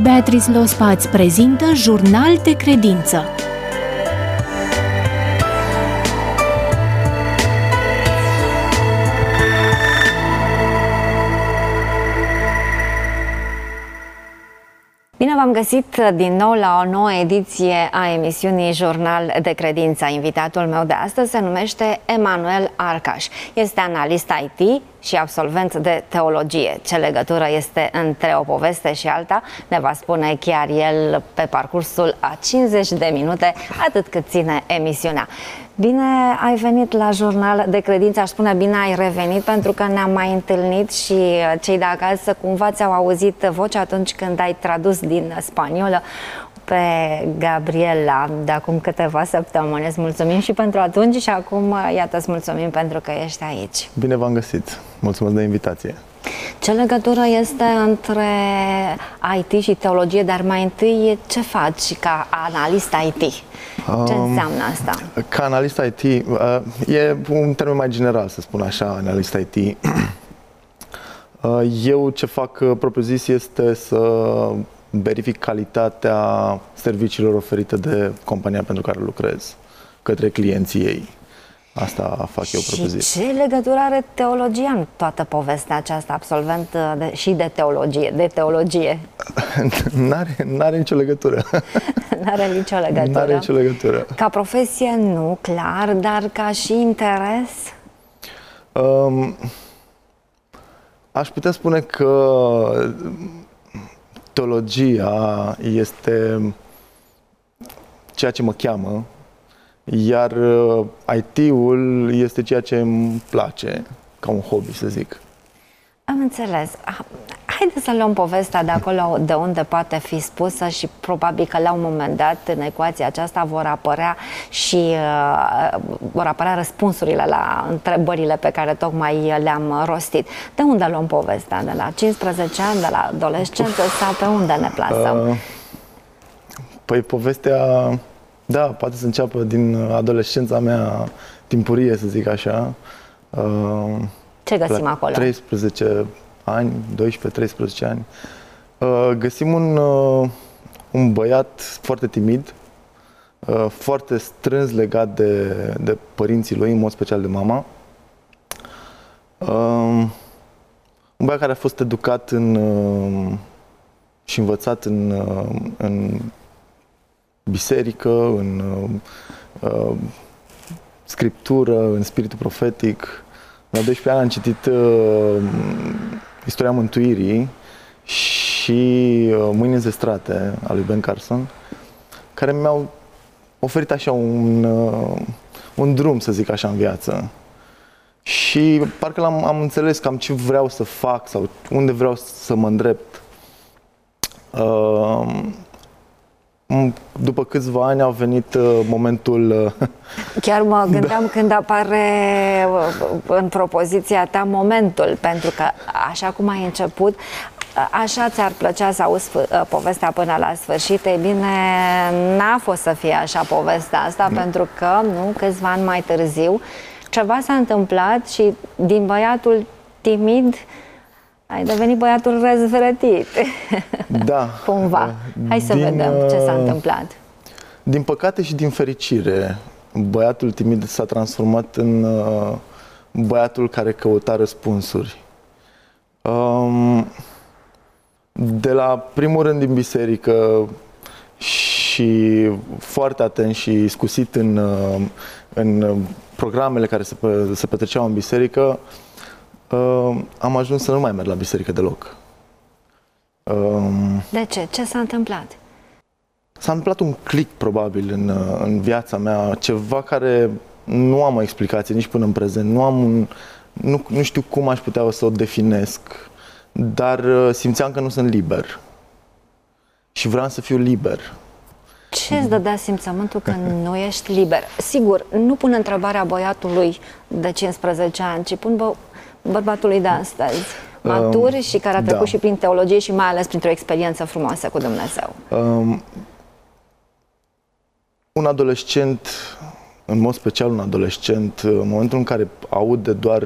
Beatrice Lospa îți prezintă Jurnal de Credință. Bine v-am găsit din nou la o nouă ediție a emisiunii Jurnal de Credință. Invitatul meu de astăzi se numește Emanuel Arcaș. Este analist IT și absolvent de teologie. Ce legătură este între o poveste și alta ne va spune chiar el pe parcursul a 50 de minute, atât cât ține emisiunea. Bine ai venit la Jurnal de Credință, aș spune bine ai revenit, pentru că ne-am mai întâlnit și cei de acasă cumva ți-au auzit vocea atunci când ai tradus din spaniolă pe Gabriela de acum câteva săptămâni. Îți mulțumim și pentru atunci și acum, iată, îți mulțumim pentru că ești aici. Bine v-am găsit! Mulțumesc de invitație! Ce legătură este între IT și teologie, dar mai întâi ce faci ca analist IT? Ce înseamnă asta? Ca analist IT, e un termen mai general, să spun așa, analist IT. Eu ce fac propriu-zis este să verific calitatea serviciilor oferite de compania pentru care lucrez către clienții ei. Asta fac eu propriu-zis. Și ce legătură are teologia în toată povestea aceasta, absolvent și de teologie? N-are nicio legătură. N-are nicio legătură. N-are nicio legătură. Ca profesie nu, clar, dar ca și interes? Aș putea spune că teologia este ceea ce mă cheamă, iar IT-ul este ceea ce îmi place, ca un hobby, să zic. Am înțeles. Haideți să luăm povestea de acolo de unde poate fi spusă și probabil că la un moment dat în ecuația aceasta vor apărea răspunsurile la întrebările pe care tocmai le-am rostit. De unde luăm povestea? De la 15 ani, de la adolescență sau pe unde ne plasăm? Păi povestea, da, poate să înceapă din adolescența mea timpurie, să zic așa. Ce găsim acolo? 13 ani, 12-13 ani. Găsim un băiat foarte timid, foarte strâns legat de părinții lui, în mod special de mama. Un băiat care a fost educat și învățat în biserică, în scriptură, în spiritul profetic. La 12 ani am citit Istoria Mântuirii și Mâini înzestrate a lui Ben Carson, care mi-au oferit așa un drum, să zic așa, în viață. Și parcă am înțeles cam ce vreau să fac sau unde vreau să mă îndrept. După câțiva ani a venit momentul... Chiar mă gândeam când apare în propoziția ta momentul, pentru că așa cum ai început, așa ți-ar plăcea să auzi povestea până la sfârșit. Ei bine, n-a fost să fie așa povestea asta, pentru că, câțiva ani mai târziu, ceva s-a întâmplat și din băiatul timid ai devenit băiatul răzvrătit. Da. Cumva. Hai să vedem ce s-a întâmplat. Din păcate și din fericire, băiatul timid s-a transformat în băiatul care căuta răspunsuri. De la primul rând din biserică și foarte atent și iscusit în programele care se petreceau în biserică, am ajuns să nu mai merg la biserică deloc. De ce? Ce s-a întâmplat? S-a întâmplat un click, probabil, în viața mea, ceva care nu am o explicație nici până în prezent. Nu știu cum aș putea să o definesc, dar simțeam că nu sunt liber. Și vreau să fiu liber. Ce îți dădea simțământul că nu ești liber? Sigur, nu pun întrebarea băiatului de 15 ani, ci pun bărbatului de astăzi, matur și care a trecut și prin teologie și mai ales printr-o experiență frumoasă cu Dumnezeu. Un adolescent, în mod special un adolescent, în momentul în care aude doar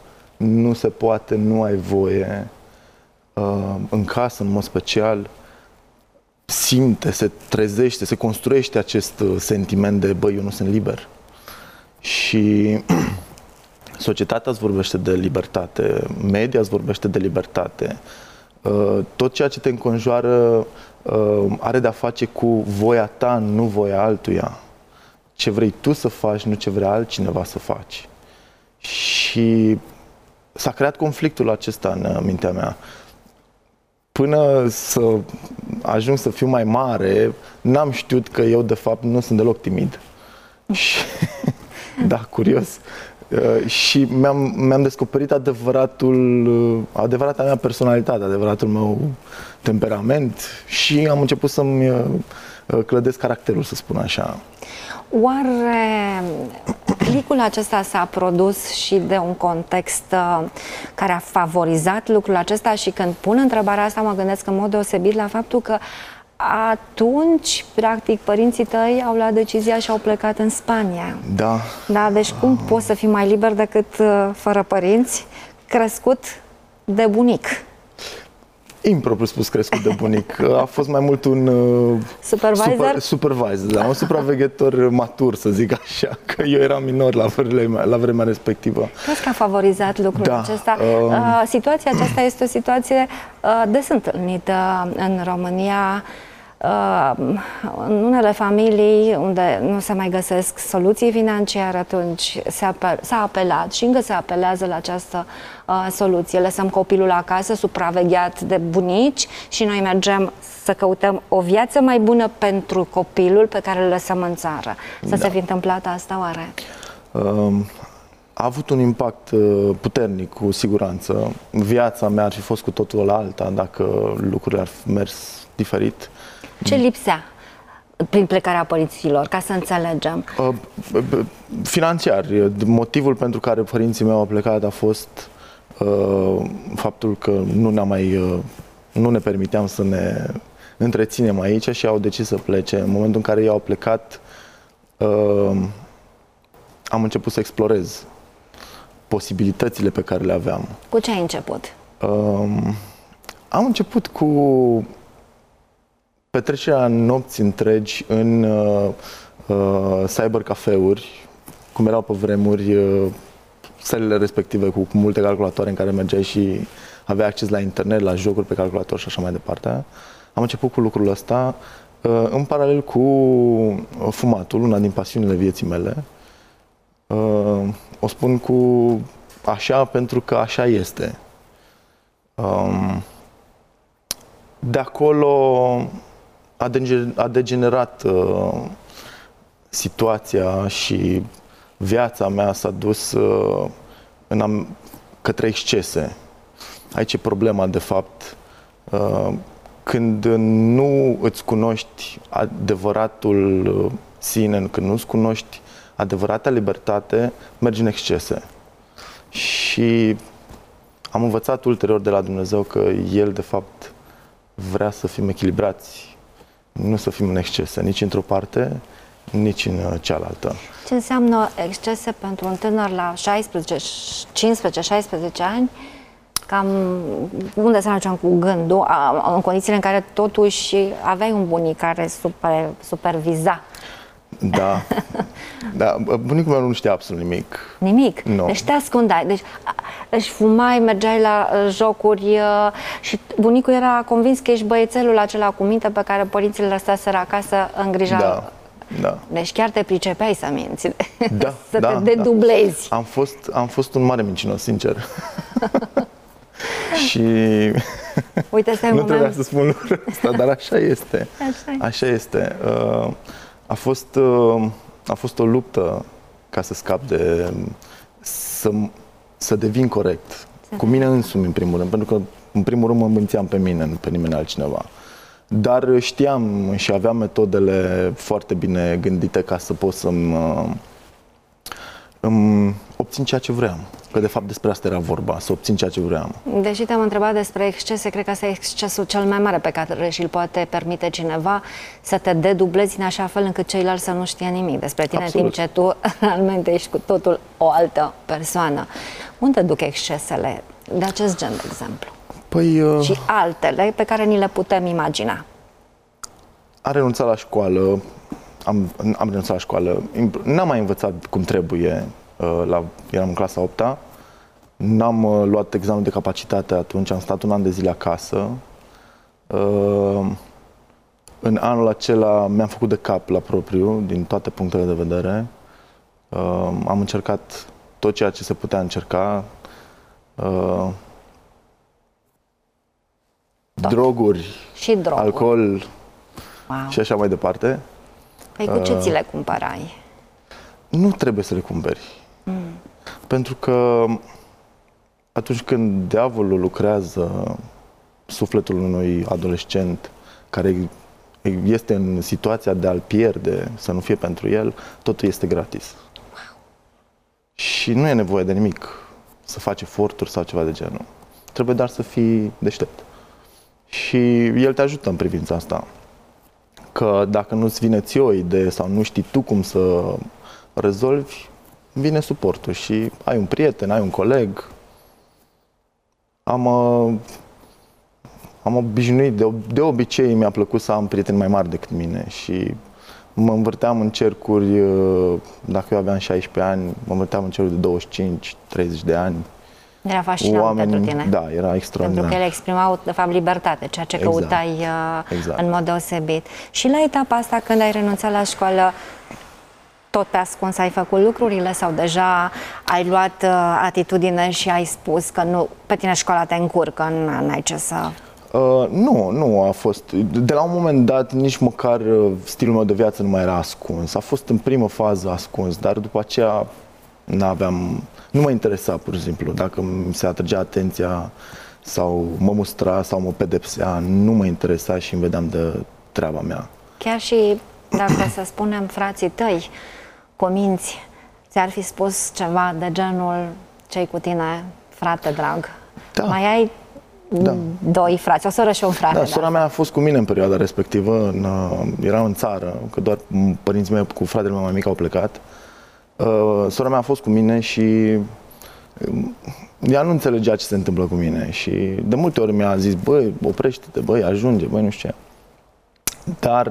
nu se poate, nu ai voie, în casă în mod special, simte, se trezește, se construiește acest sentiment de, băi, eu nu sunt liber. Și societatea îți vorbește de libertate, media îți vorbește de libertate. Tot ceea ce te înconjoară are de-a face cu voia ta, nu voia altuia. Ce vrei tu să faci, nu ce vrea altcineva să faci. Și s-a creat conflictul acesta în mintea mea. Până să ajung să fiu mai mare, n-am știut că eu, de fapt, nu sunt deloc timid. Și, da, curios. Și mi-am descoperit adevărata mea personalitate, adevăratul meu temperament și am început să-mi clădesc caracterul, să spun așa. Oare clicul acesta s-a produs și de un context care a favorizat lucrul acesta? Și când pun întrebarea asta, mă gândesc în mod deosebit la faptul că atunci, practic, părinții tăi au luat decizia și au plecat în Spania. Da. Da, deci cum poți să fii mai liber decât fără părinți, crescut de bunic? Impropriu spus crescut de bunic. A fost mai mult un supervisor, da, un supraveghetor matur, să zic așa, că eu eram minor la vremea respectivă. Crezi că a favorizat lucrul acesta? Situația aceasta este o situație des întâlnită în România, în unele familii unde nu se mai găsesc soluții financiare, atunci s-a apelat și încă se apelează la această soluție. Lăsăm copilul acasă, supravegheat de bunici și noi mergem să căutăm o viață mai bună pentru copilul pe care îl lăsăm în țară. Să se fi întâmplat asta, oare? A avut un impact puternic, cu siguranță. Viața mea ar fi fost cu totul alta dacă lucrurile ar fi mers diferit. Ce lipsea prin plecarea părinților, ca să înțelegem? Financiar. Motivul pentru care părinții mei au plecat a fost faptul că nu ne permiteam să ne întreținem aici și au decis să plece. În momentul în care ei au plecat, am început să explorez posibilitățile pe care le aveam. Cu ce ai început? Am început cu petrecerea nopți întregi în cybercafeuri, cum erau pe vremuri sălile respective cu multe calculatoare în care mergeai și aveai acces la internet, la jocuri pe calculator și așa mai departe. Am început cu lucrul ăsta în paralel cu fumatul, una din pasiunile vieții mele. O spun cu așa pentru că așa este. De acolo a degenerat situația și viața mea s-a dus către excese. Aici e problema, de fapt. Când nu îți cunoști adevăratul sine, când nu îți cunoști adevărata libertate, mergi în excese. Și am învățat ulterior de la Dumnezeu că El, de fapt, vrea să fim echilibrați, nu să fim în excese, nici într-o parte, nici în cealaltă. Ce înseamnă excese pentru un tânăr la 15-16 ani? Cam unde să ajungem cu gândul, în condițiile în care totuși aveai un bunic care superviza? Da, da, bunicul meu nu știa absolut nimic. Nimic? No. Deci te ascundeai, deci își fumai, mergeai la jocuri și bunicul era convins că ești băiețelul acela cu minte pe care părinții îl lăsaseră acasă în grija. Da, da. Deci chiar te pricepeai să minți, da, să da, te dedublezi. Da. Am fost un mare mincinos, sincer. Și nu trebuia să spun lucrul ăsta, dar așa este. Așa este. A fost o luptă ca să scap de să devin corect. Cu mine însumi, în primul rând, pentru că în primul rând mă mânțeam pe mine, nu pe nimeni altcineva. Dar știam și aveam metodele foarte bine gândite ca să pot să-mi obțin ceea ce vreau. Că de fapt despre asta era vorba, să obțin ceea ce vreau. Deși te-am întrebat despre excese, cred că asta e excesul cel mai mare pe care și-l poate permite cineva, să te dedublezi în așa fel încât ceilalți să nu știe nimic despre tine, în timp ce tu realmente ești cu totul o altă persoană. Unde duc excesele de acest gen, de exemplu? Păi, și altele pe care ni le putem imagina. am renunțat la școală, am renunțat la școală, n-am mai învățat cum trebuie, eram în clasa 8-a, n-am luat examenul de capacitate atunci, am stat un an de zile acasă. În anul acela mi-am făcut de cap la propriu, din toate punctele de vedere. Am încercat tot ceea ce se putea încerca. Droguri, și droguri, alcool, wow, și așa mai departe. Păi cu ce ți le cumpărai? Nu trebuie să le cumperi. Pentru că atunci când diavolul lucrează sufletul unui adolescent care este în situația de a-l pierde, să nu fie pentru el, totul este gratis. Wow. Și nu e nevoie de nimic, să faci eforturi sau ceva de genul. Trebuie doar să fii deștept. Și el te ajută în privința asta. Că dacă nu-ți vine ție o idee sau nu știi tu cum să rezolvi, vine suportul și ai un prieten, ai un coleg. Am obișnuit, de obicei mi-a plăcut să am prieteni mai mari decât mine și mă învârteam în cercuri, dacă eu aveam 16 ani, mă învârteam în cercuri de 25-30 de ani. Era fascinant pentru tine. Da, era extraordinar. Pentru că ele exprimau, de fapt, libertate, ceea ce căutai în mod deosebit. Și la etapa asta, când ai renunțat la școală, tot pe ascuns ai făcut lucrurile sau deja ai luat atitudine și ai spus că nu, pe tine școala te încurcă, n-ai ce să... Nu a fost. De la un moment dat, nici măcar stilul meu de viață nu mai era ascuns. A fost în primă fază ascuns, dar după aceea nu mă interesa, pur și simplu, dacă mi se atragea atenția sau mă mustra sau mă pedepsea, nu mă interesa și îmi vedeam de treaba mea. Chiar și, dacă să spunem, frații tăi, cominți, ți-ar fi spus ceva de genul: ce-i cu tine, frate drag? Da. Mai ai doi frați, o soră și un frate. Da, sora mea a fost cu mine în perioada respectivă, eram în țară, că doar părinții mei cu fratele meu mai mic au plecat. Sora mea a fost cu mine și ea nu înțelegea ce se întâmplă cu mine și de multe ori mi-a zis: băi, oprește-te, băi, ajunge, băi, nu știu ce. Dar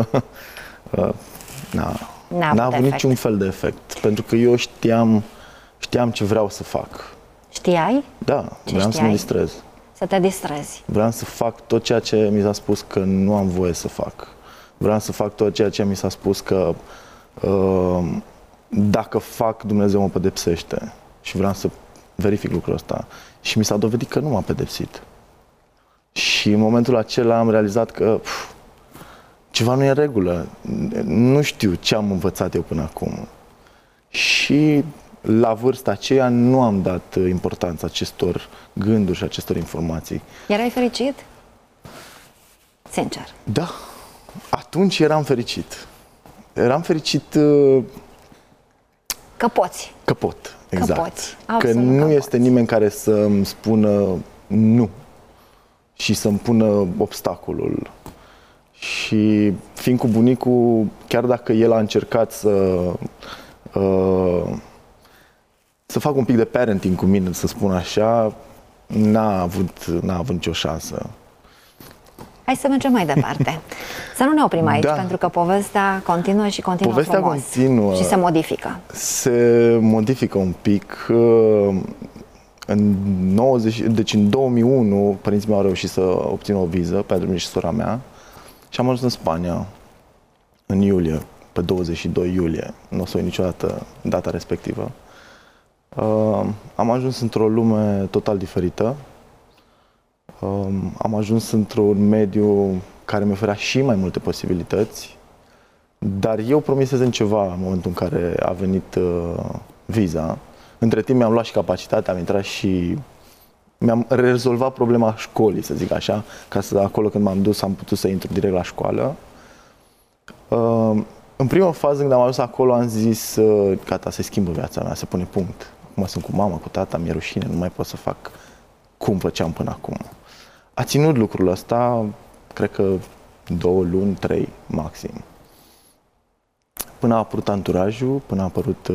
n-a avut niciun fel de efect, pentru că eu știam ce vreau să fac. Știai? Da, vreau să mă distrez. Să te distrezi. Vreau să fac tot ceea ce mi s-a spus că nu am voie să fac. Vreau să fac tot ceea ce mi s-a spus că dacă fac, Dumnezeu mă pedepsește. Și vreau să verific lucrul ăsta. Și mi s-a dovedit că nu m-a pedepsit. Și în momentul acela am realizat că ceva nu e în regulă. Nu știu ce am învățat eu până acum. Și la vârsta aceea nu am dat importanța acestor gânduri și acestor informații. Erai fericit? Sincer. Da. Atunci eram fericit. Eram fericit că poți. Că pot, exact. Că poți. Că nu este nimeni care să-mi spună nu și să-mi pună obstacolul. Și fiind cu bunicul, chiar dacă el a încercat să fac un pic de parenting cu mine, să spun așa, n-a avut nicio șansă. Hai să mergem mai departe. Să nu ne oprim aici, pentru că povestea continuă și continuă povestea frumos. Continuă, și se modifică. Se modifică un pic. Deci în 2001, părinții mei au reușit să obțină o viză pentru mine și sora mea și am ajuns în Spania în iulie, pe 22 iulie. Nu o să uit niciodată data respectivă. Am ajuns într-o lume total diferită. Am ajuns într-un mediu care mi oferea și mai multe posibilități, dar eu promisesem ceva în momentul în care a venit viza. Între timp mi-am luat și capacitatea, am intrat și mi-am rezolvat problema școlii, să zic așa, ca să acolo când m-am dus am putut să intru direct la școală. În prima fază, când am ajuns acolo, am zis: gata, se schimbă viața mea, se pune punct. Acum sunt cu mama, cu tata, mi-e rușine, nu mai pot să fac cum făceam până acum. A ținut lucrul ăsta, cred că 2 luni, 3 maxim. Până a apărut anturajul, până a apărut...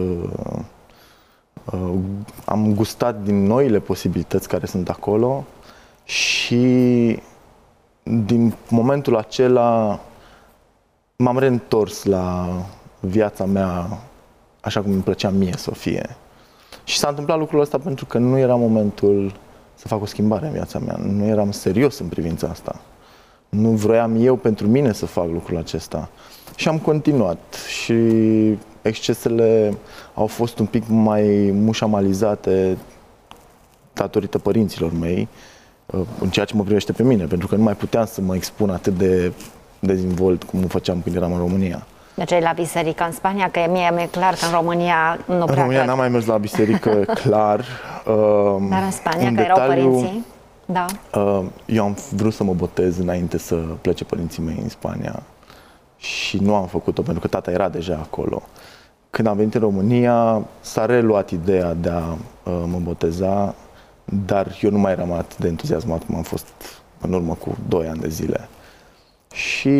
am gustat din noile posibilități care sunt acolo și din momentul acela m-am reîntors la viața mea așa cum îmi plăcea mie să o fie. Și s-a întâmplat lucrul ăsta pentru că nu era momentul să fac o schimbare în viața mea. Nu eram serios în privința asta. Nu vroiam eu pentru mine să fac lucrul acesta. Și am continuat și excesele au fost un pic mai mușamalizate datorită părinților mei în ceea ce mă privește pe mine, pentru că nu mai puteam să mă expun atât de dezvolt cum o făceam când eram în România. Deci ai la biserică în Spania, că mi-e clar că în România nu prea. În România n-am mai mers la biserică, clar. Dar în Spania, că erau părinții? Da. Eu am vrut să mă botez înainte să plece părinții mei în Spania și nu am făcut-o pentru că tata era deja acolo. Când am venit în România, s-a reluat ideea de a mă boteza, dar eu nu mai eram atât de entuziasmat cum am fost în urmă cu 2 ani de zile. Și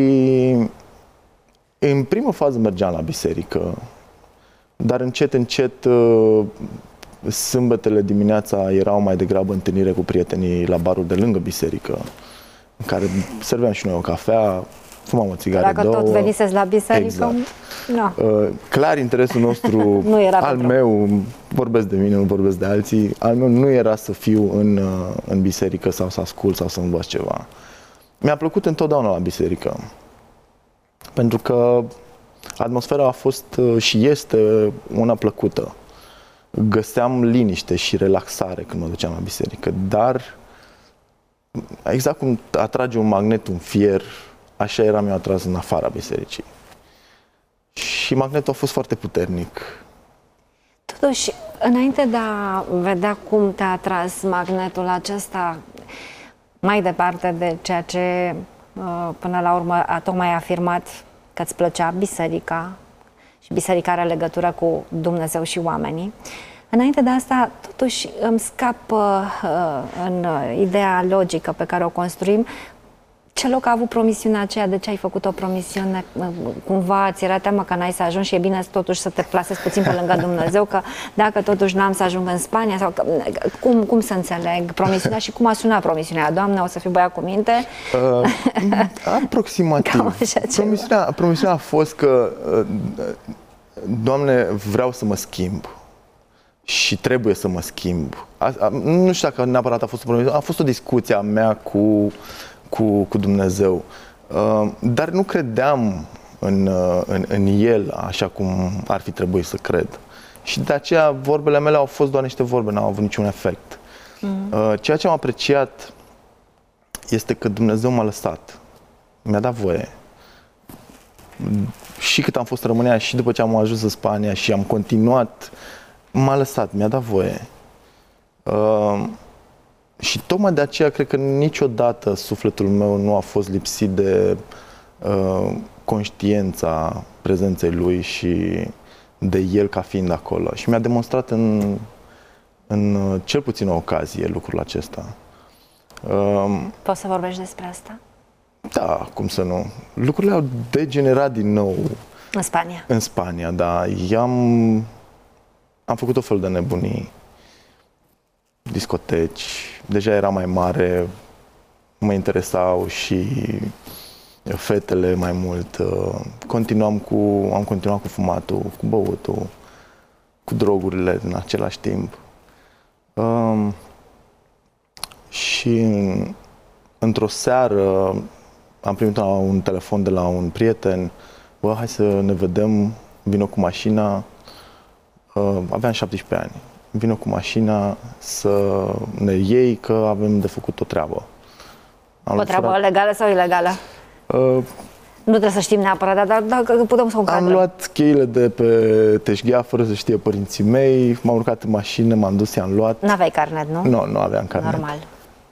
în primă fază mergeam la biserică, dar încet, încet, sâmbetele dimineața erau mai degrabă întâlnire cu prietenii la barul de lângă biserică, în care serveam și noi o cafea, fumam o țigară, dacă două. Tot veniseți la biserică, exact. No. Clar, interesul nostru, nu era al meu, vorbesc de mine, nu vorbesc de alții, al meu nu era să fiu în biserică sau să ascult sau să învăț ceva. Mi-a plăcut întotdeauna la biserică, pentru că atmosfera a fost și este una plăcută. Găseam liniște și relaxare când mă duceam la biserică, dar exact cum atrage un magnet un fier, așa eram eu atras în afara bisericii. Și magnetul a fost foarte puternic. Totuși, înainte de a vedea cum te-a atras magnetul acesta, mai departe de ceea ce până la urmă tocmai ai afirmat că îți plăcea biserica și biserica are legătură cu Dumnezeu și oamenii, înainte de asta, totuși îmi scapă în ideea logică pe care o construim, ce loc a avut promisiunea aceea? De ce ai făcut o promisiune? Cumva ți era teamă că n-ai să ajungi și e bine totuși să te plasezi puțin pe lângă Dumnezeu, că dacă totuși n-am să ajung în Spania, sau că, cum să înțeleg promisiunea și cum a sunat promisiunea? Doamne, o să fiu băiat cu minte? Aproximativ. Promisiunea a fost că Doamne, vreau să mă schimb și trebuie să mă schimb. Nu știu dacă neapărat a fost o promisiune, a fost o discuție a mea cu Dumnezeu, dar nu credeam în El așa cum ar fi trebuit să cred. Și de aceea vorbele mele au fost doar niște vorbe, n-au avut niciun efect. Ceea ce am apreciat este că Dumnezeu m-a lăsat, mi-a dat voie. Și cât am fost în România și după ce am ajuns în Spania și am continuat, m-a lăsat, mi-a dat voie. Și tocmai de aceea cred că niciodată sufletul meu nu a fost lipsit de conștiința prezenței Lui și de El ca fiind acolo. Și mi-a demonstrat în cel puțin o ocazie lucrul acesta. Poți să vorbești despre asta? Da, cum să nu. Lucrurile au degenerat din nou. În Spania? În Spania, da. Am făcut o fel de nebunii. Discoteci, deja era mai mare, mă interesau și fetele mai mult. Am continuat cu fumatul, cu băutul, cu drogurile în același timp. Și într-o seară am primit un telefon de la un prieten: bă, hai să ne vedem, vină cu mașina. Aveam 17 ani. Vină cu mașina să ne iei că avem de făcut o treabă. O treabă legală sau ilegală? Nu trebuie să știm neapărat, dar dacă putem să o încadrăm. Am luat cheile de pe teșghea fără să știe părinții mei, m-am urcat în mașină, m-am dus, i-am luat. N-aveai carnet, nu? Nu aveam carnet. Normal.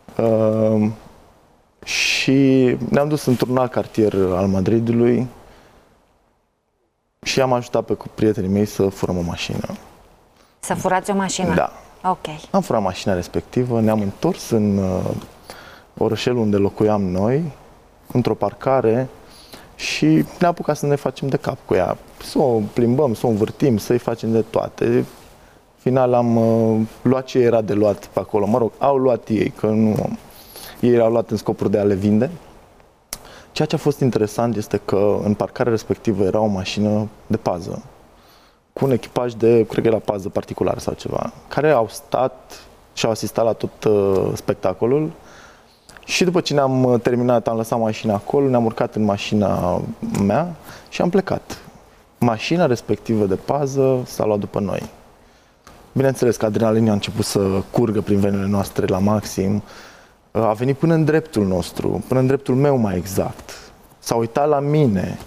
Și ne-am dus într-un alt cartier al Madridului și am ajutat pe prietenii mei să furăm o mașină. Să furați o mașină? Da. Ok. Am furat mașina respectivă, ne-am întors în orășelul unde locuiam noi, într-o parcare, și ne-am apucat să ne facem de cap cu ea. Să o plimbăm, să o învârtim, să-i facem de toate. În final am luat ce era de luat pe acolo. Mă rog, au luat ei, că nu... Ei au luat în scopuri de a le vinde Ceea ce a fost interesant este că în parcarea respectivă era o mașină de pază, cu un echipaj de, cred că era pază particular sau ceva, care au stat și au asistat la tot spectacolul. Și după ce ne-am terminat, am lăsat mașina acolo, ne-am urcat în mașina mea și am plecat. Mașina respectivă de pază s-a luat după noi. Bineînțeles că adrenalina a început să curgă prin venele noastre la maxim. A venit până în dreptul nostru, până în dreptul meu mai exact. S-a uitat la mine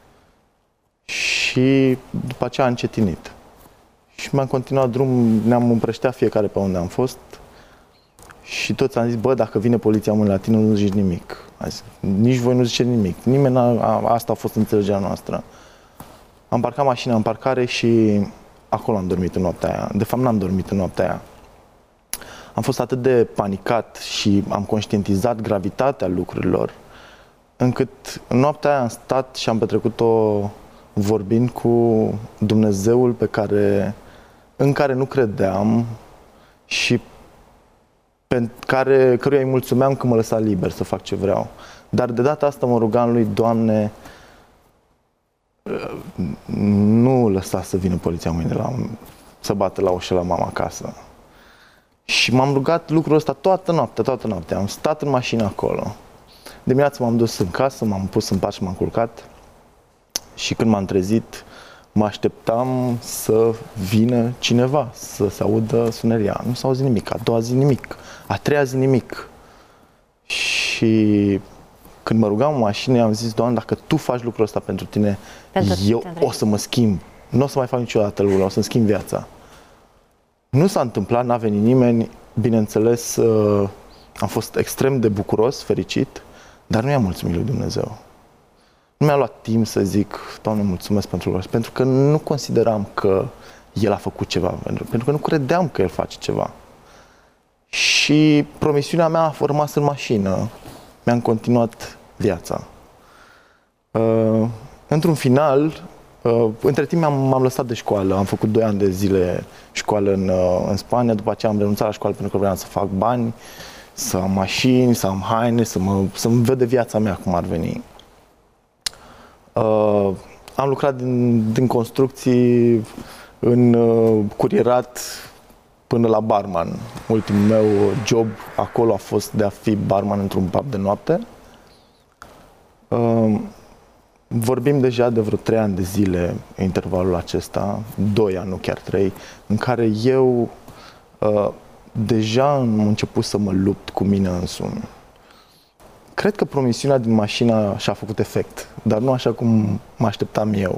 și după aceea a încetinit. Și mi-am continuat drumul, ne-am împrășteat fiecare pe unde am fost. Și toți am zis, bă, dacă vine poliția mâine la tine, nu zici nimic. Zis, nici voi nu zice nimic. Nimeni asta a fost înțelegerea noastră. Am parcat mașina în parcare și acolo am dormit în noaptea aia. De fapt, n-am dormit în noaptea aia. Am fost atât de panicat și am conștientizat gravitatea lucrurilor, încât în noaptea aia am stat și am petrecut-o vorbind cu Dumnezeul în care nu credeam și căruia îi mulțumeam că mă lăsa liber să fac ce vreau. Dar de data asta mă rugam lui, Doamne, nu lăsa să vină poliția mâine să bată la ușă la mama acasă. Și m-am rugat lucrul ăsta toată noaptea. Am stat în mașină acolo. Dimineața m-am dus în casă, m-am pus în pat și m-am culcat. Și când m-am trezit, mă așteptam să vină cineva, să se audă suneria. Nu s-a auzit nimic, a doua zi nimic, a treia zi nimic. Și când mă rugam în mașină, am zis, Doamne, dacă Tu faci lucrul ăsta pentru Tine, eu o să mă schimb. Nu o să mai fac niciodată lucrul, o să-mi schimb viața. Nu s-a întâmplat, n-a venit nimeni, bineînțeles, am fost extrem de bucuros, fericit, dar nu i-am mulțumit lui Dumnezeu. Nu mi-a luat timp să zic, Doamne, mulțumesc pentru lucrul ăsta, pentru că nu consideram că El a făcut ceva, pentru că nu credeam că El face ceva. Și promisiunea mea a rămas în mașină, mi-am continuat viața. Într-un final, între timp m-am lăsat de școală, am făcut 2 ani de zile școală în Spania, după aceea am renunțat la școală pentru că vreau să fac bani, să am mașini, să am haine, să-mi văd de viața mea cum ar veni. Am lucrat din construcții în curierat până la barman. Ultimul meu job acolo a fost de a fi barman într-un pub de noapte. Vorbim deja de vreo 3 ani de zile intervalul acesta, 2 ani, nu chiar 3, în care eu deja am început să mă lupt cu mine însumi. Cred că promisiunea din mașină și-a făcut efect, dar nu așa cum mă așteptam eu.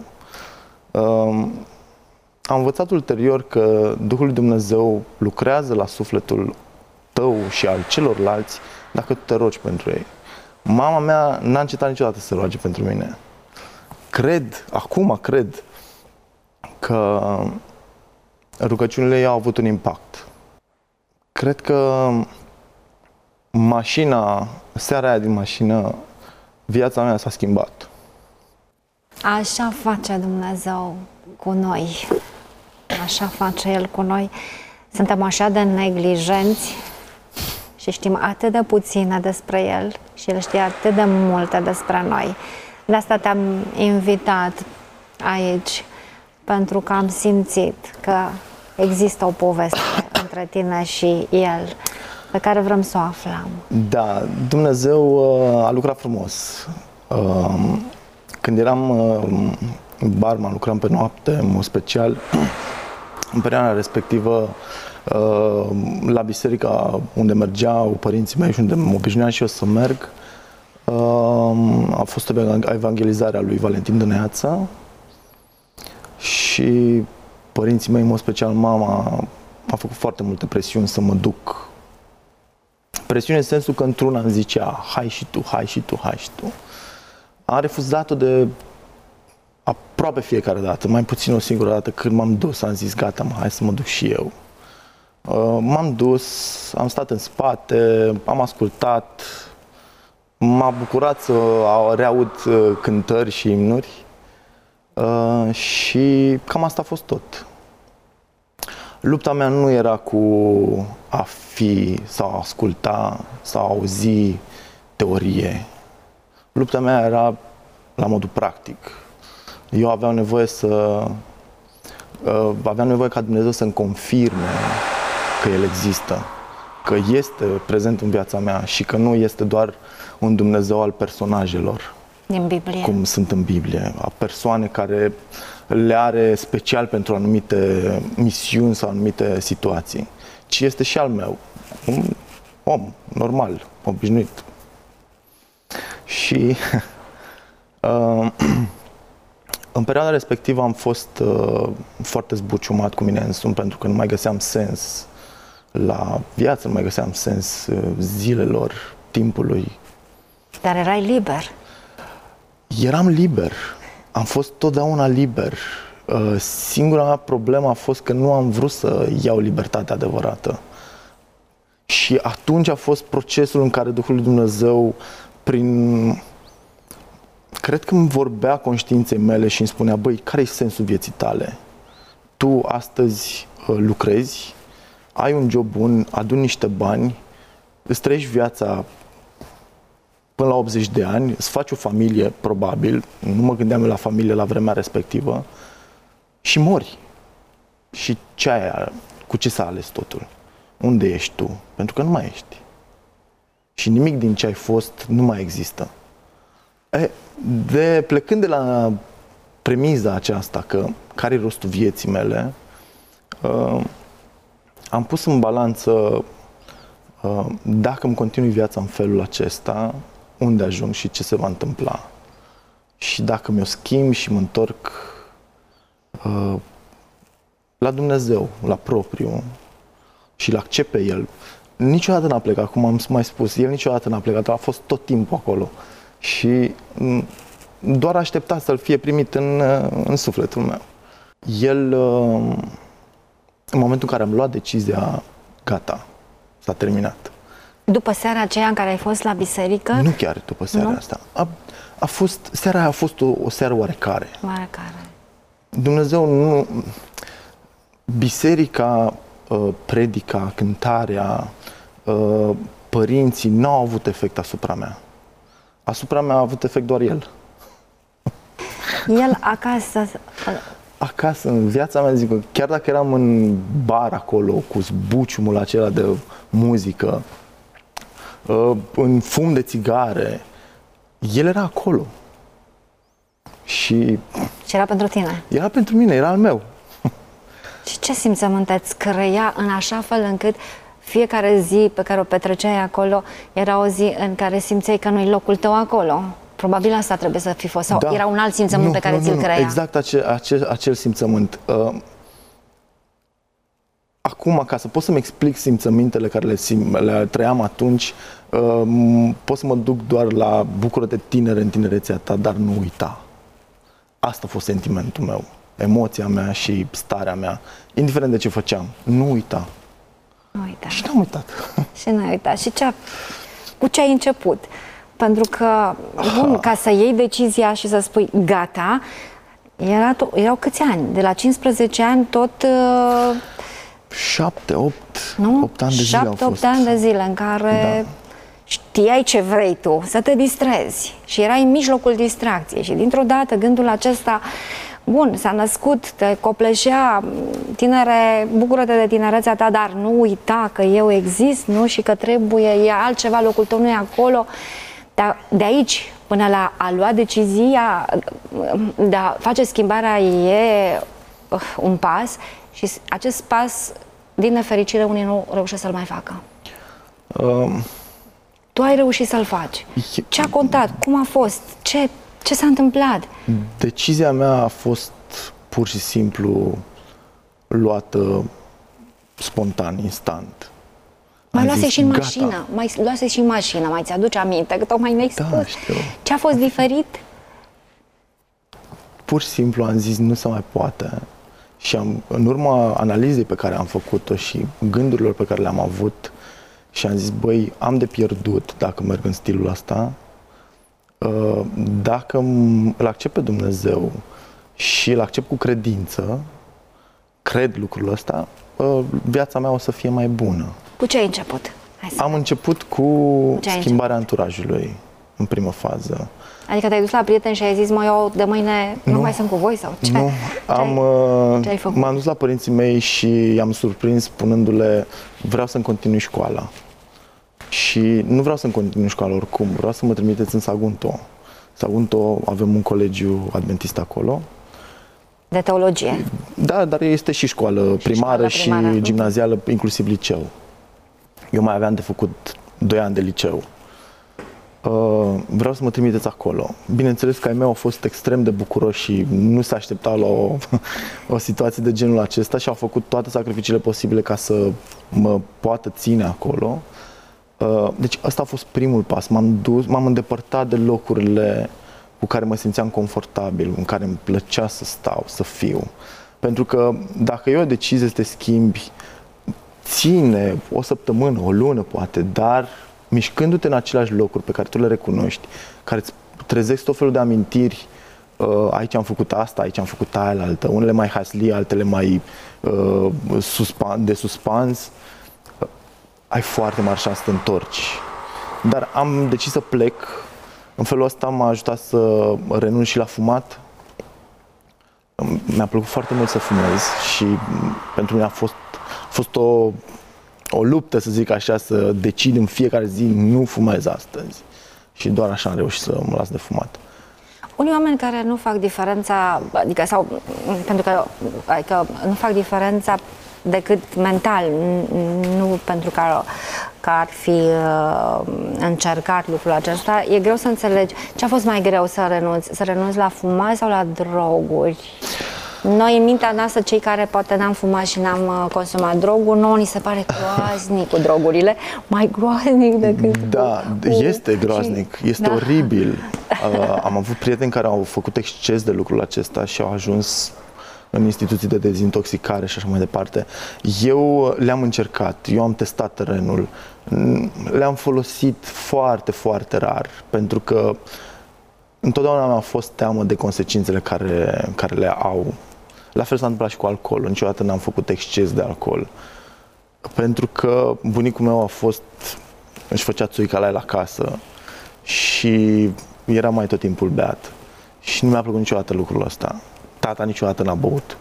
Am învățat ulterior că Duhul lui Dumnezeu lucrează la sufletul tău și al celorlalți dacă tu te rogi pentru ei. Mama mea n-a încetat niciodată să se roage pentru mine. Acum cred că rugăciunile ei au avut un impact. Cred că seara aia din mașină, viața mea s-a schimbat. Așa face Dumnezeu cu noi. Așa face El cu noi. Suntem așa de neglijenți și știm atât de puține despre El și El știe atât de multe despre noi. De asta te-am invitat aici, pentru că am simțit că există o poveste între tine și El, pe care vrem să o aflăm. Da, Dumnezeu a lucrat frumos. Când eram barman, lucram pe noapte, în mod special, în perioada respectivă, la biserica unde mergeau părinții mei și unde mă obișnuiam și eu să merg, a fost o evangelizare a lui Valentin Dăneața și părinții mei, în mod special mama, a făcut foarte multe presiuni să mă duc. Presiune în sensul că într-una îmi zicea, hai și tu, hai și tu, hai și tu. Am refuzat-o de aproape fiecare dată, mai puțin o singură dată. Când m-am dus, am zis, gata, hai să mă duc și eu. M-am dus, am stat în spate, am ascultat, m-a bucurat să reaud cântări și imnuri și cam asta a fost tot. Lupta mea nu era cu a fi sau a asculta sau a auzi teorie. Lupta mea era la modul practic. Eu aveam nevoie ca Dumnezeu să-mi confirme că El există, că este prezent în viața mea și că nu este doar un Dumnezeu al personajelor din Biblie, cum sunt în Biblie, a persoane care le are special pentru anumite misiuni sau anumite situații, ci este și al meu, un om normal, obișnuit. Și în perioada respectivă am fost foarte zbuciumat cu mine însumi, pentru că nu mai găseam sens la viață, nu mai găseam sens zilelor, timpului. Dar erai liber. Eram liber. Am fost totdeauna liber. Singura mea problemă a fost că nu am vrut să iau libertatea adevărată. Și atunci a fost procesul în care Duhul lui Dumnezeu, cred că îmi vorbea conștiinței mele și îmi spunea: băi, care-i sensul vieții tale? Tu astăzi lucrezi, ai un job bun, aduni niște bani, îți trăiești viața până la 80 de ani, îți faci o familie, probabil, nu mă gândeam eu la familie la vremea respectivă, și mori. Și ce aia, cu ce s-a ales totul? Unde ești tu? Pentru că nu mai ești. Și nimic din ce ai fost nu mai există. Plecând de la premiza aceasta, că care-i rostul vieții mele, am pus în balanță dacă îmi continui viața în felul acesta, unde ajung și ce se va întâmpla. Și dacă mi-o schimb și mă întorc la Dumnezeu, la propriu, și îl accept pe El. Niciodată n-a plecat, cum am mai spus, El niciodată n-a plecat, a fost tot timpul acolo. Și doar aștepta să-L fie primit în sufletul meu. El, în momentul în care am luat decizia, gata, s-a terminat. După seara aceea în care ai fost la biserică? Nu chiar după seara asta. Seara aia a fost o seară oarecare. Oarecare. Dumnezeu nu... Biserica, predica, cântarea, părinții nu au avut efect asupra mea. Asupra mea a avut efect doar El. El acasă? Acasă, în viața mea, zic, chiar dacă eram în bar acolo, cu zbuciumul acela de muzică, în fum de țigare, El era acolo. Și era pentru tine? Era pentru mine, era al meu. Și ce simțământ îți crea în așa fel încât fiecare zi pe care o petreceai acolo era o zi în care simțeai că nu-i locul tău acolo? Probabil asta trebuie să fi fost. Sau era un alt simțământ pe care ți-l crea? Exact acel simțământ. Acum, ca să pot să-mi explic simțămintele care le trăiam atunci, pot să mă duc doar la bucură-te tinere în tinerețea ta, dar nu uita. Asta a fost sentimentul meu, emoția mea și starea mea, indiferent de ce făceam. Nu uita. Nu uita. Și n-am uitat. Și n-ai uitat. Și cu ce ai început? Pentru că, bun, ca să iei decizia și să spui gata, erau câți ani? De la 15 ani tot... 7, 8 ani de zile au fost. 7-8 ani de zile în care știai ce vrei tu, să te distrezi. Și erai în mijlocul distracției. Și dintr-o dată gândul acesta, bun, s-a născut, te copleșea, tinere, bucură-te de tinerețea ta, dar nu uita că eu exist, nu? Și că e altceva, locul tău nu e acolo. Dar de aici până la a lua decizia de a face schimbarea e un pas și acest pas, din nefericire, unii nu reușesc să-l mai facă. Tu ai reușit să-l faci. Ce a contat? Cum a fost? Ce s-a întâmplat? Decizia mea a fost pur și simplu luată spontan, instant. Mai luase și în mașină, mai ți-aduce aminte, că tocmai mi-ai spus. Da, știu. Ce a fost diferit? Pur și simplu am zis, nu se mai poate. Și în urma analizei pe care am făcut-o și gândurilor pe care le-am avut, și am zis, băi, am de pierdut dacă merg în stilul ăsta. Dacă îl accept pe Dumnezeu și îl accept cu credință, cred lucrul ăsta, viața mea o să fie mai bună. Cu ce ai început? Am început cu schimbarea anturajului. în primă fază. Adică te-ai dus la prieteni și ai zis, mă, eu de mâine nu mai sunt cu voi sau ce? Nu, ce ai făcut? m-am dus la părinții mei și i-am surprins spunându-le vreau să-mi continui școala. Și nu vreau să-mi continui școala oricum, vreau să mă trimiteți în Sagunto. Sagunto, avem un colegiu adventist acolo. De teologie. Da, dar este și școală primară și gimnazială, inclusiv liceu. Eu mai aveam de făcut 2 ani de liceu. Vreau să mă trimiteți acolo. Bineînțeles că ai mei au fost extrem de bucuroși și nu se așteptau la o situație de genul acesta și au făcut toate sacrificiile posibile ca să mă poată ține acolo. Deci ăsta a fost primul pas. M-am îndepărtat de locurile cu care mă simțeam confortabil, în care îmi plăcea să stau, să fiu. Pentru că dacă e o decizie să te schimbi, ține o săptămână, o lună poate, dar mișcându-te în aceleași locuri pe care tu le recunoști, care îți trezesc tot felul de amintiri, aici am făcut asta, aici am făcut aia altă, unele mai hasli, altele mai de suspans, ai foarte mari șanse să te întorci. Dar am decis să plec. În felul ăsta m-a ajutat să renunț și la fumat. Mi-a plăcut foarte mult să fumez și pentru mine a fost o luptă, să zic așa, să decid în fiecare zi nu fumez astăzi. Și doar așa am reușit să mă las de fumat. Unii oameni care nu fac diferența, adică nu fac diferența decât mental, nu pentru că ar fi încercat lucrul acesta. E greu să înțelegi ce a fost mai greu să renunți la fumat sau la droguri. Noi, în mintea noastră, cei care poate n-am fumat și n-am consumat droguri, nouă ni se pare groaznic cu drogurile, mai groaznic decât este groaznic, este oribil. Am avut prieteni care au făcut exces de lucrul acesta și au ajuns în instituții de dezintoxicare și așa mai departe. Eu le-am încercat, eu am testat terenul, le-am folosit foarte, foarte rar, pentru că întotdeauna mi-a fost teamă de consecințele care le au. La fel s-a întâmplat și cu alcoolul, niciodată n-am făcut exces de alcool. Pentru că bunicul meu își făcea țuica la el acasă și era mai tot timpul beat. Și nu mi-a plăcut niciodată lucrul ăsta. Tata niciodată n-a băut.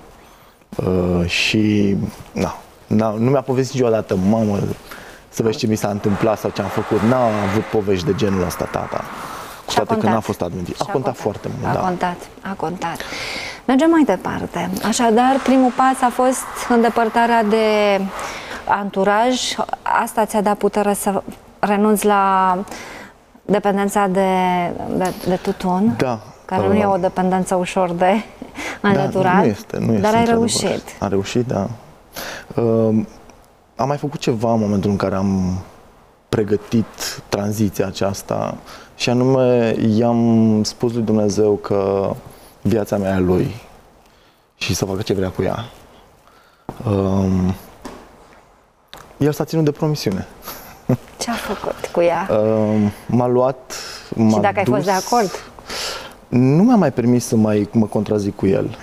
Și nu mi-a povestit niciodată, mamă, să vezi ce mi s-a întâmplat sau ce am făcut. N-a avut povești de genul ăsta, tata. Cu toate că n-a fost adventit. A contat foarte mult, A contat. Mergem mai departe. Așadar, primul pas a fost îndepărtarea de anturaj. Asta ți-a dat putere să renunți la dependența de tutun. Da. Care nu e o dependență ușor de înlăturat. Nu este. Dar ai reușit. Am reușit, da. Am mai făcut ceva în momentul în care am pregătit tranziția aceasta și anume i-am spus lui Dumnezeu că viața mea e a Lui și să facă ce vrea cu ea. El s-a ținut de promisiune. Ce a făcut cu ea? M-a luat, și dacă ai fost de acord? Nu mi-a mai permis să mă contrazic cu el.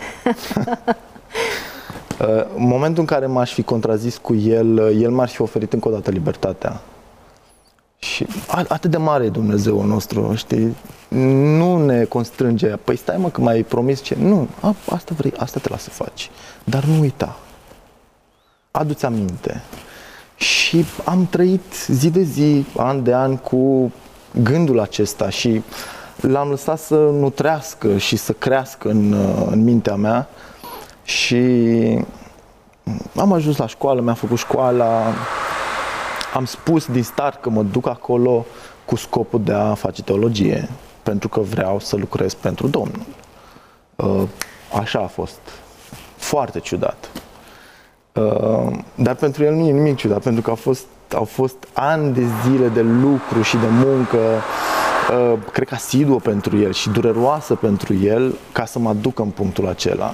În momentul în care m-aș fi contrazis cu el, el m-ar fi oferit încă o dată libertatea. Și atât de mare e Dumnezeul nostru, știi? Nu ne constrânge. Păi stai mă că m-ai promis ce... Nu, asta vrei, asta te lasă să faci. Dar nu uita. Adu-ți aminte. Și am trăit zi de zi, an de an cu gândul acesta și l-am lăsat să nutrească și să crească în mintea mea și am ajuns la școală, mi-am făcut școala, am spus din start că mă duc acolo cu scopul de a face teologie, pentru că vreau să lucrez pentru Domnul. Așa a fost. Foarte ciudat. Dar pentru el nu e nimic ciudat, pentru că au fost ani de zile de lucru și de muncă, cred că asiduă pentru el și dureroasă pentru el, ca să mă aduc în punctul acela.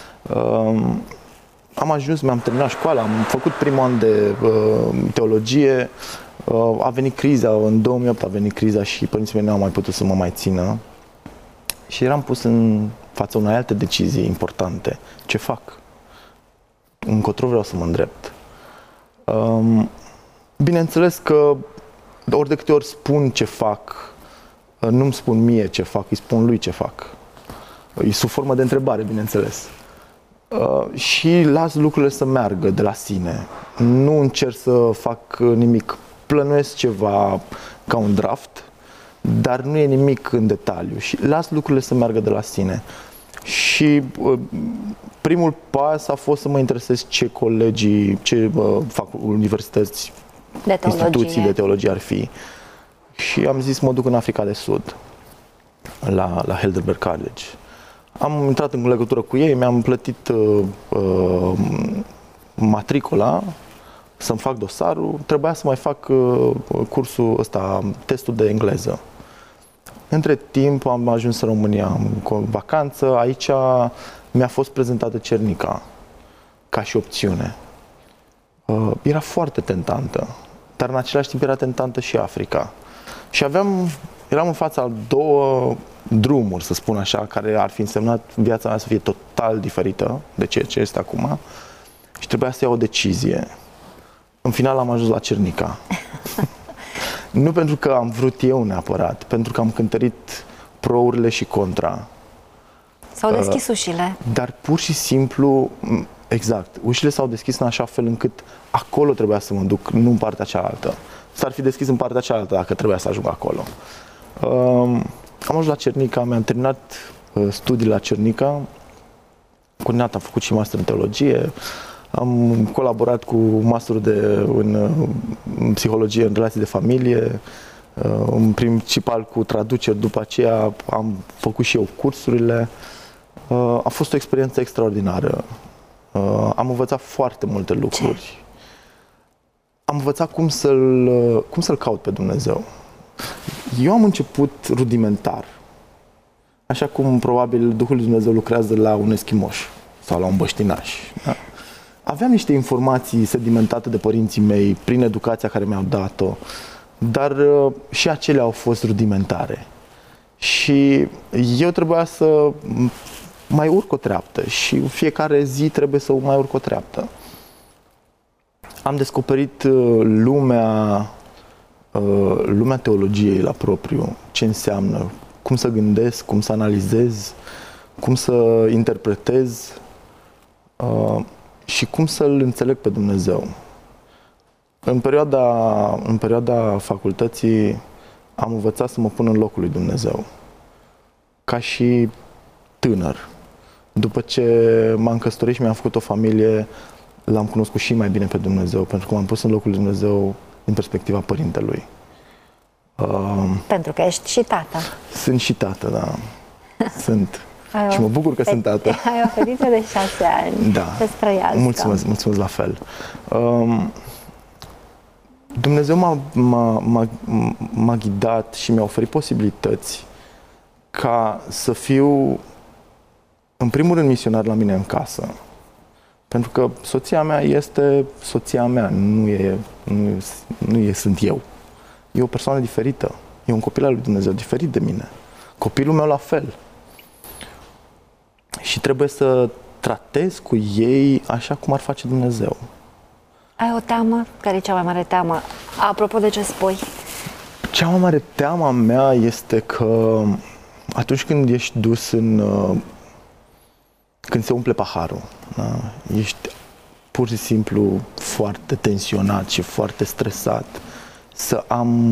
Am ajuns, mi-am terminat școala, am făcut primul an de teologie, a venit criza, în 2008 a venit criza și părinții mei nu au mai putut să mă mai țină și eram pus în fața unei alte decizii importante. Ce fac? Încotro vreau să mă îndrept. Bineînțeles că ori de câte ori spun ce fac, Nu-mi spun mie ce fac, îi spun lui ce fac. E sub formă de întrebare, bineînțeles. Și las lucrurile să meargă de la sine. Nu încerc să fac nimic. Plănuiesc ceva ca un draft, dar nu e nimic în detaliu și las lucrurile să meargă de la sine. Și primul pas a fost să mă interesez ce fac universități, instituții de teologie ar fi. Și am zis mă duc în Africa de Sud, la Heidelberg College. Am intrat în legătură cu ei, mi-am plătit matricola, să-mi fac dosarul, trebuia să mai fac cursul ăsta, testul de engleză. Între timp am ajuns în România cu o vacanță, aici mi-a fost prezentată Cernica ca și opțiune. Era foarte tentantă, dar în același timp era tentantă și Africa. Și eram în fața două drumuri, să spun așa, care ar fi însemnat viața mea să fie total diferită de ceea ce este acum și trebuia să iau o decizie. În final am ajuns la Cernica. Nu pentru că am vrut eu neapărat, pentru că am cântărit prourile și contra. S-au deschis ușile. Dar pur și simplu, exact, ușile s-au deschis în așa fel încât acolo trebuia să mă duc, nu în partea cealaltă. S-ar fi deschis în partea cealaltă dacă trebuia să ajung acolo. Am ajuns la Cernica, mi-am terminat studiile la Cernica, am făcut și master în teologie, am colaborat cu masterul în psihologie în relații de familie, în principal cu traduceri, după aceea am făcut și eu cursurile. A fost o experiență extraordinară. Am învățat foarte multe lucruri. Am învățat cum să-L caut pe Dumnezeu. Eu am început rudimentar, așa cum probabil Duhul lui Dumnezeu lucrează la un eschimoș sau la un băștinaș. Da? Aveam niște informații sedimentate de părinții mei prin educația care mi-au dat-o, dar și acelea au fost rudimentare. Și eu trebuia să mai urc o treaptă și în fiecare zi trebuie să mai urc o treaptă. Am descoperit lumea teologiei la propriu, ce înseamnă, cum să gândesc, cum să analizez, cum să interpretez și cum să-L înțeleg pe Dumnezeu. În perioada facultății am învățat să mă pun în locul lui Dumnezeu, ca și tânăr. După ce m-am căsătorit și mi-am făcut o familie, L-am cunoscut și mai bine pe Dumnezeu, pentru că m-am pus în locul lui Dumnezeu din perspectiva părintelui. Pentru că ești și tată. Sunt și tată, da. Sunt. Și mă bucur că sunt tată. Ai o fetiță de 6 ani. Da. Să-ți trăiască. Mulțumesc la fel. Dumnezeu m-a ghidat și mi-a oferit posibilități ca să fiu, în primul rând, misionar la mine în casă. Pentru că soția mea este soția mea, nu sunt eu. E o persoană diferită. E un copil al lui Dumnezeu, diferit de mine. Copilul meu la fel. Și trebuie să tratez cu ei așa cum ar face Dumnezeu. Ai o teamă? Care e cea mai mare teamă? Apropo de ce spui? Cea mai mare teamă mea este că atunci când ești dus când se umple paharul, da? Ești pur și simplu foarte tensionat și foarte stresat, să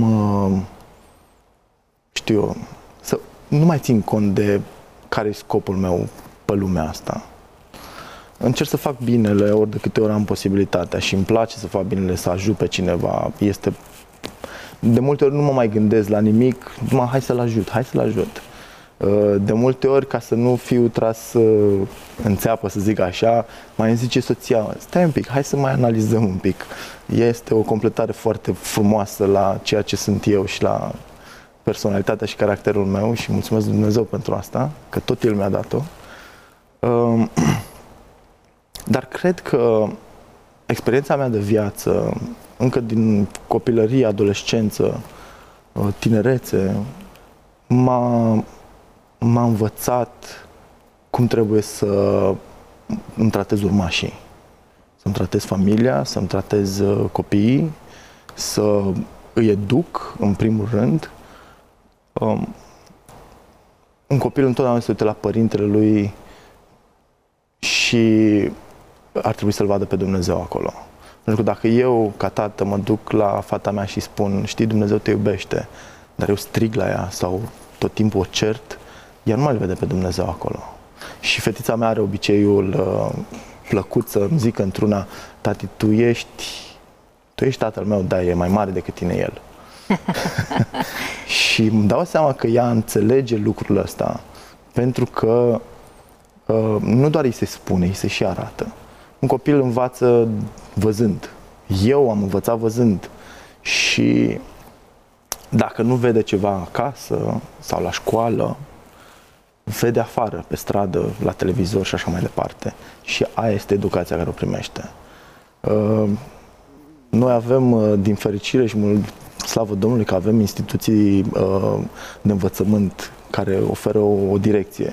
să nu mai țin cont de care e scopul meu pe lumea asta. Încerc să fac binele ori de câte ori am posibilitatea și îmi place să fac binele, să ajut pe cineva. De multe ori nu mă mai gândesc la nimic, numai hai să-l ajut. De multe ori, ca să nu fiu tras în țeapă, să zic așa, mai îmi zice soția, stai un pic, hai să mai analizăm un pic. Este o completare foarte frumoasă la ceea ce sunt eu și la personalitatea și caracterul meu și mulțumesc Dumnezeu pentru asta, că tot El mi-a dat-o. Dar cred că experiența mea de viață, încă din copilărie, adolescență, tinerețe, m-a învățat cum trebuie să îmi tratez urmașii, să-mi tratez familia, să-mi tratez copiii, să îi educ în primul rând Un copil întotdeauna se uită la părintele lui și ar trebui să-L vadă pe Dumnezeu acolo. Pentru că dacă eu, ca tată, mă duc la fata mea și spun, știi, Dumnezeu te iubește, dar eu strig la ea sau tot timpul o cert, ea nu mai vede pe Dumnezeu acolo. Și fetița mea are obiceiul plăcut să-mi zică într-una, tati, tu ești tatăl meu, dar e mai mare decât tine el. Și îmi dau seama că ea înțelege lucrul ăsta, pentru că nu doar îi se spune, îi se și arată. Un copil învață văzând. Eu am învățat văzând. Și dacă nu vede ceva acasă sau la școală, vede afară, pe stradă, la televizor și așa mai departe. Și aia este educația care o primește. Noi avem, din fericire și slavă Domnului, că avem instituții de învățământ care oferă o direcție.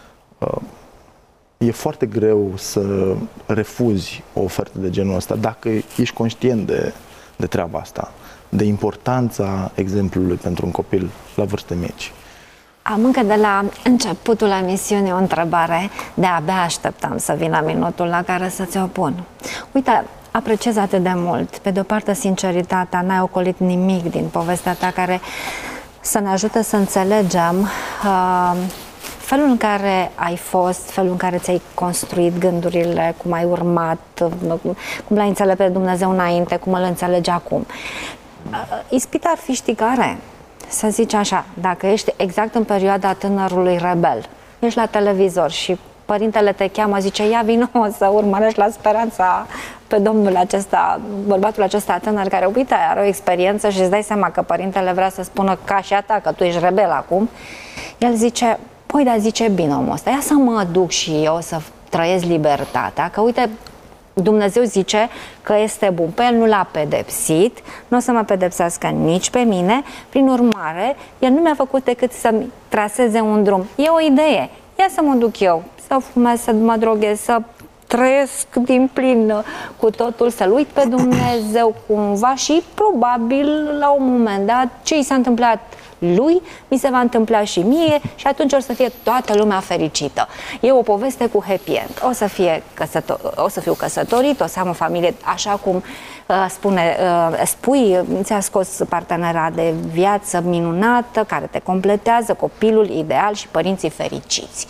E foarte greu să refuzi o ofertă de genul ăsta dacă ești conștient de treaba asta, de importanța exemplului pentru un copil la vârste mici. Am încă de la începutul emisiunii o întrebare, de-abia așteptam să vină minutul la care să ți-o pun. Uite, apreciez atât de mult, pe de-o parte sinceritatea, n-ai ocolit nimic din povestea ta care să ne ajute să înțelegem felul în care ai fost, felul în care ți-ai construit gândurile, cum ai urmat, cum l-ai înțeles pe Dumnezeu înainte, cum îl înțelegi acum. Ispita ar fi, știi care? Să zici așa, dacă ești exact în perioada tânărului rebel, ești la televizor și părintele te cheamă, zice, ia vino să urmărești la speranța pe domnul acesta, bărbatul acesta tânăr care, uite, are o experiență și îți dai seama că părintele vrea să spună ca și a ta, că tu ești rebel acum, el zice, păi, dar zice bine omul ăsta, ia să mă duc și eu să trăiesc libertatea, că uite, Dumnezeu zice că este bun, pe el nu l-a pedepsit, nu o să mă pedepsească nici pe mine, prin urmare, el nu mi-a făcut decât să-mi traseze un drum. E o idee, ia să mă duc eu, să fumez, să mă droghez, să trăiesc din plin cu totul, să-L uit pe Dumnezeu cumva și probabil la un moment dat ce i s-a întâmplat lui, mi se va întâmpla și mie și atunci o să fie toată lumea fericită. E o poveste cu happy end. O să fiu căsătorit, o să am o familie așa cum spui, ți-a scos partenera de viață minunată, care te completează, copilul ideal și părinții fericiți.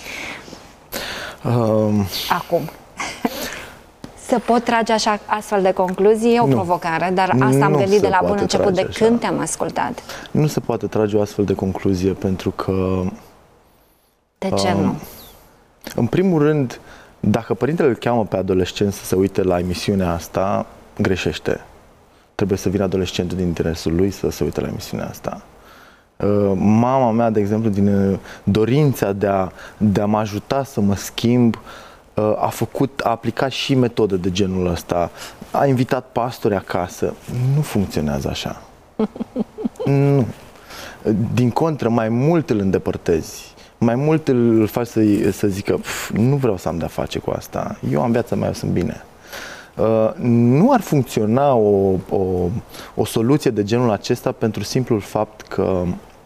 Acum. Se pot trage așa astfel de concluzii? E o provocare, dar asta am gândit de la bun început, de când te-am ascultat. Nu se poate trage o astfel de concluzie, pentru că... De ce nu? În primul rând, dacă părintele îl cheamă pe adolescent să se uite la emisiunea asta, greșește. Trebuie să vină adolescentul din interesul lui să se uite la emisiunea asta. Mama mea, de exemplu, din dorința de a mă ajuta să mă schimb, a aplicat și metode de genul ăsta, a invitat pastori acasă. Nu funcționează așa. Nu. Din contră, mai mult îl îndepărtezi, mai mult îl faci să zică, nu vreau să am de-a face cu asta, eu am viața mea, eu sunt bine. Nu ar funcționa o soluție de genul acesta pentru simplul fapt că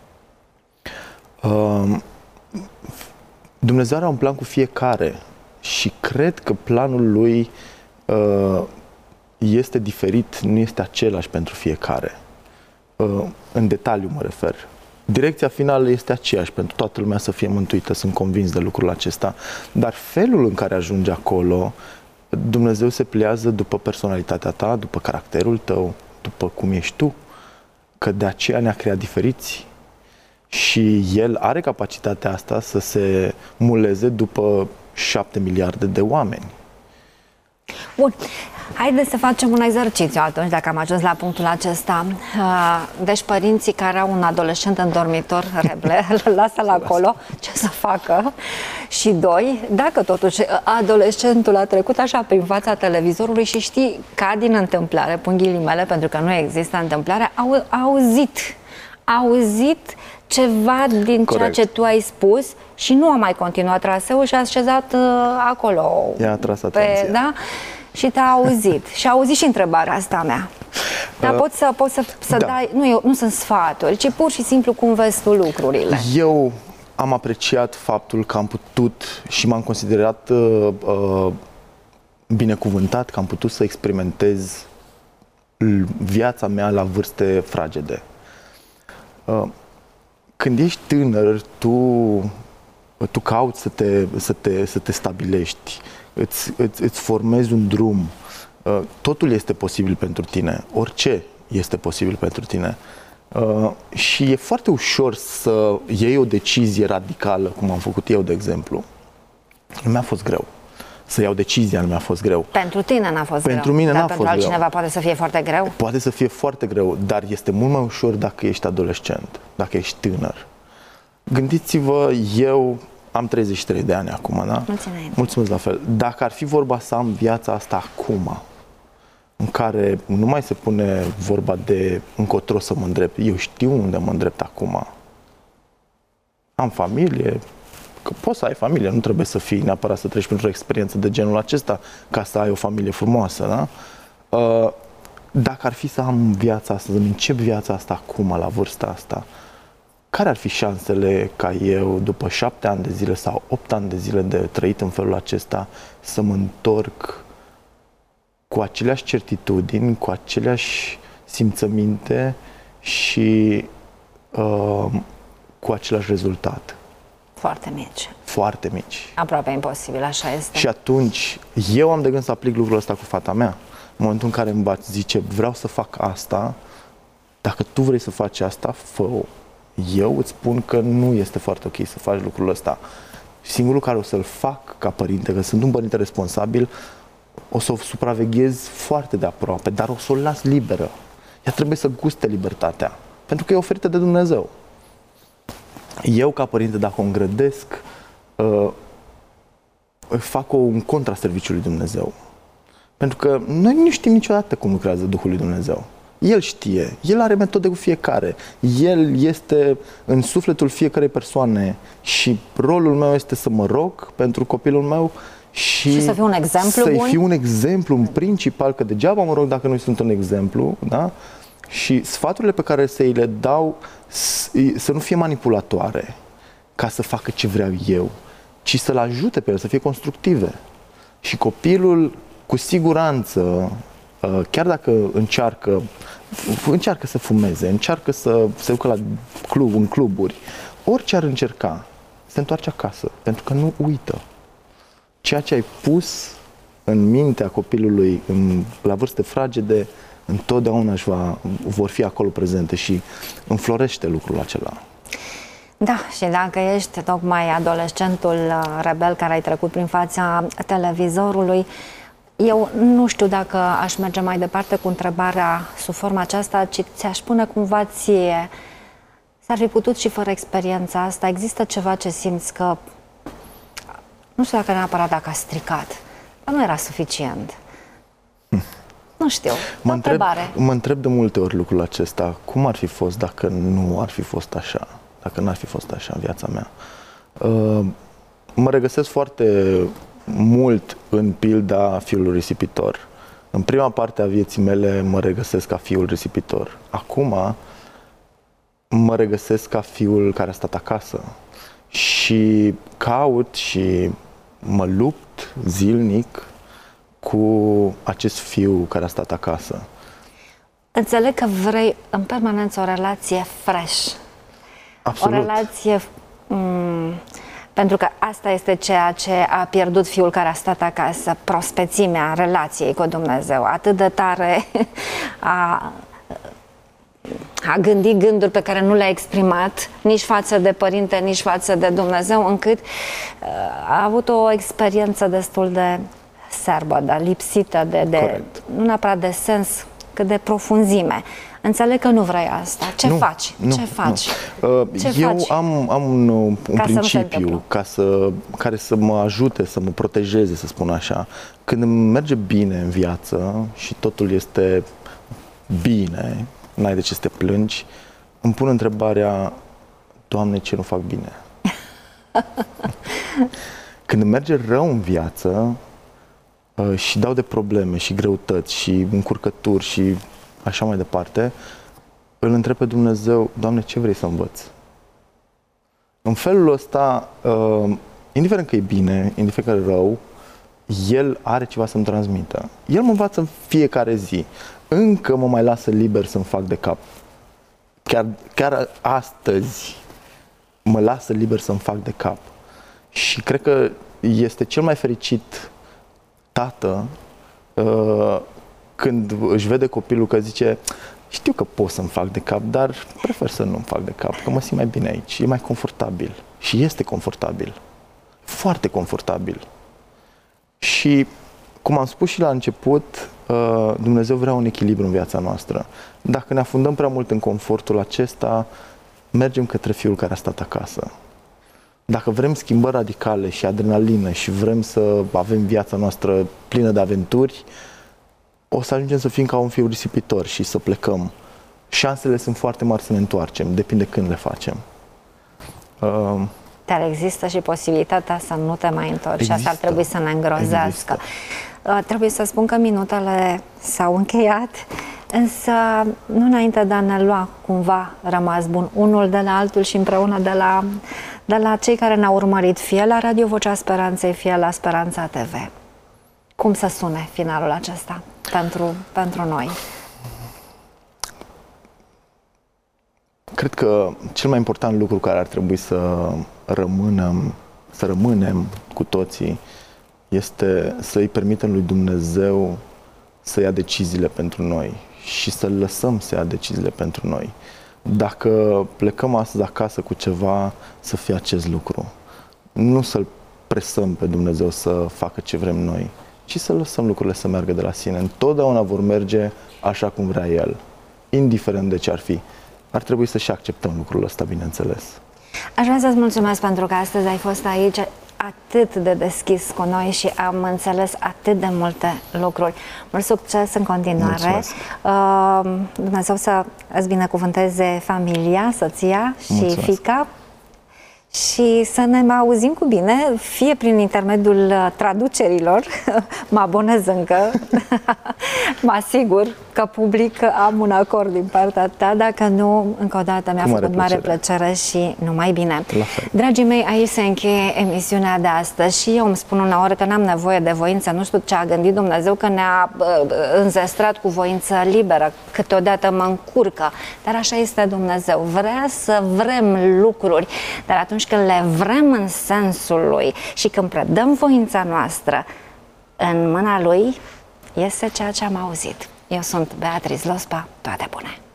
Dumnezeu are un plan cu fiecare. Și cred că planul lui este diferit, nu este același pentru fiecare. În detaliu mă refer. Direcția finală este aceeași, pentru toată lumea să fie mântuită, sunt convins de lucrul acesta. Dar felul în care ajungi acolo, Dumnezeu se pliază după personalitatea ta, după caracterul tău, după cum ești tu. Că de aceea ne-a creat diferiți. Și El are capacitatea asta să se muleze după 7 miliarde de oameni. Bun. Haideți să facem un exercițiu atunci, dacă am ajuns la punctul acesta. Deci părinții care au un adolescent în dormitor reble, lasă-l acolo, ce să facă? Și doi, dacă totuși adolescentul a trecut așa prin fața televizorului și știi, ca din întâmplare, pun ghilimele, pentru că nu există întâmplare, a auzit ceva din ceea ce tu ai spus și nu a mai continuat traseul și a așezat acolo. I-a atras atenția. Da? Și te-a auzit. Și a auzit și întrebarea asta mea. Dar poți să dai, nu sunt sfaturi, ci pur și simplu cum vezi tu lucrurile. Eu am apreciat faptul că am putut și m-am considerat binecuvântat că am putut să experimentez viața mea la vârste fragede. Când ești tânăr, tu cauți să te stabilești, îți formezi un drum. Totul este posibil pentru tine, orice este posibil pentru tine. Și e foarte ușor să iei o decizie radicală, cum am făcut eu, de exemplu. Nu mi-a fost greu. Să iau decizia nu mi-a fost greu. Pentru tine n-a fost greu. Pentru mine n-a fost greu. Pentru altcineva poate să fie foarte greu? Poate să fie foarte greu, dar este mult mai ușor dacă ești adolescent, dacă ești tânăr. Gândiți-vă, eu am 33 de ani acum, da? Mulțumesc la fel. Dacă ar fi vorba să am viața asta acum, în care nu mai se pune vorba de încotro să mă îndrept, eu știu unde mă îndrept acum. Am familie, că poți să ai familie, nu trebuie să fii neapărat să treci printr-o experiență de genul acesta ca să ai o familie frumoasă, da? Dacă ar fi să am viața asta, să-mi încep viața asta acum, la vârsta asta, care ar fi șansele ca eu, după 7 ani de zile sau 8 ani de zile de trăit în felul acesta, să mă întorc cu aceleași certitudini, cu aceleași simțăminte și cu același rezultat? Foarte mici. Foarte mici. Aproape imposibil, așa este. Și atunci, eu am de gând să aplic lucrul ăsta cu fata mea. În momentul în care îmi zice, vreau să fac asta, dacă tu vrei să faci asta, fă-o. Eu îți spun că nu este foarte ok să faci lucrul ăsta. Singurul care o să-l fac ca părinte, că sunt un părinte responsabil, o să o supraveghez foarte de aproape, dar o să o las liberă. Ea trebuie să guste libertatea, pentru că e oferită de Dumnezeu. Eu, ca părinte, dacă o îngrădesc, fac un contraserviciu lui Dumnezeu. Pentru că noi nu știm niciodată cum lucrează Duhul lui Dumnezeu. El știe, El are metode cu fiecare, El este în sufletul fiecarei persoane și rolul meu este să mă rog pentru copilul meu și să fiu un exemplu bun? Să fiu un exemplu în principal, că degeaba mă rog dacă nu sunt un exemplu, da? Și sfaturile pe care să îi le dau să nu fie manipulatoare ca să facă ce vreau eu, ci să-l ajute pe el, să fie constructive. Și copilul, cu siguranță, chiar dacă încearcă să fumeze, încearcă să se ducă în cluburi, orice ar încerca, se întoarce acasă, pentru că nu uită. Ceea ce ai pus în mintea copilului la vârste fragede, întotdeauna vor fi acolo prezente și înflorește lucrul acela. Da, și dacă ești tocmai adolescentul rebel care ai trecut prin fața televizorului, eu nu știu dacă aș merge mai departe cu întrebarea sub forma aceasta, ci ți-aș pune cumva ție, s-ar fi putut și fără experiența asta, există ceva ce simți că, nu știu dacă neapărat dacă a stricat, dar nu era suficient. Nu știu, mă întreb de multe ori lucrul acesta, cum ar fi fost dacă nu ar fi fost așa, dacă n-ar fi fost așa în viața mea. Mă regăsesc foarte mult în pilda fiului risipitor. În prima parte a vieții mele mă regăsesc ca fiul risipitor. Acum mă regăsesc ca fiul care a stat acasă și caut și mă lupt zilnic cu acest fiu care a stat acasă. Înțeleg că vrei în permanență o relație fresh. Absolut. O relație... pentru că asta este ceea ce a pierdut fiul care a stat acasă, prospețimea relației cu Dumnezeu. Atât de tare a gândit gânduri pe care nu le-a exprimat nici față de părinte, nici față de Dumnezeu, încât a avut o experiență destul de serbă, dar lipsită de nu neapărat de sens, cât de profunzime. Înțeleg că nu vrei asta. Ce faci? Ce faci? Eu am un principiu care să mă ajute, să mă protejeze, să spun așa. Când îmi merge bine în viață și totul este bine, n-ai de ce să te plângi, îmi pun întrebarea, Doamne, ce nu fac bine? Când îmi merge rău în viață și dau de probleme și greutăți și încurcături și așa mai departe, îl întreb pe Dumnezeu, Doamne, ce vrei să învăț? În felul ăsta, indiferent că e bine, indiferent că e rău, El are ceva să-mi transmită. El mă învață în fiecare zi. Încă mă mai lasă liber să-mi fac de cap. Chiar astăzi mă lasă liber să-mi fac de cap. Și cred că este cel mai fericit tată când își vede copilul că zice, știu că pot să-mi fac de cap, dar prefer să nu-mi fac de cap, că mă simt mai bine aici, e mai confortabil. Și este confortabil. Foarte confortabil. Și, cum am spus și la început, Dumnezeu vrea un echilibru în viața noastră. Dacă ne afundăm prea mult în confortul acesta, mergem către fiul care a stat acasă. Dacă vrem schimbări radicale și adrenalină și vrem să avem viața noastră plină de aventuri, o să ajungem să fim ca un fiu risipitor și să plecăm. Șansele sunt foarte mari să ne întoarcem, depinde când le facem. Dar există și posibilitatea să nu te mai întorci și asta ar trebui să ne îngrozească. Trebuie să spun că minutele s-au încheiat, însă nu înainte de a ne lua cumva rămas bun unul de la altul și împreună de la cei care ne-au urmărit, fie la Radio Vocea Speranței, fie la Speranța TV. Cum să sune finalul acesta pentru noi? Cred că cel mai important lucru care ar trebui să rămânem cu toții este să-i permitem lui Dumnezeu să ia deciziile pentru noi și să-L lăsăm să ia deciziile pentru noi. Dacă plecăm astăzi acasă cu ceva, să fie acest lucru. Nu să-L presăm pe Dumnezeu să facă ce vrem noi, ci să lăsăm lucrurile să meargă de la sine. Întotdeauna vor merge așa cum vrea El, indiferent de ce ar fi. Ar trebui să și acceptăm lucrul ăsta, bineînțeles. Aș vrea să-ți mulțumesc pentru că astăzi ai fost aici atât de deschis cu noi și am înțeles atât de multe lucruri. Mult succes în continuare. Dumnezeu să îți binecuvânteze familia, soția și fiica. Și să ne mai auzim cu bine, fie prin intermediul traducerilor, mă abonez încă, mă asigur că public am un acord din partea ta, dacă nu, încă o dată mi-a făcut mare plăcere și numai bine. Dragii mei, aici se încheie emisiunea de astăzi și eu îmi spun uneori că n-am nevoie de voință, nu știu ce a gândit Dumnezeu, că ne-a înzestrat cu voință liberă, câteodată mă încurcă, dar așa este Dumnezeu, vrea să vrem lucruri, dar atunci când le vrem în sensul Lui și când predăm voința noastră în mâna Lui, este ceea ce am auzit. Eu sunt Beatriz Lospa, toate bune!